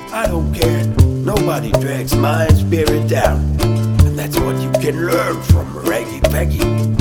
I don't care. Nobody drags my spirit down. And that's what you can learn from Reggie Peggy.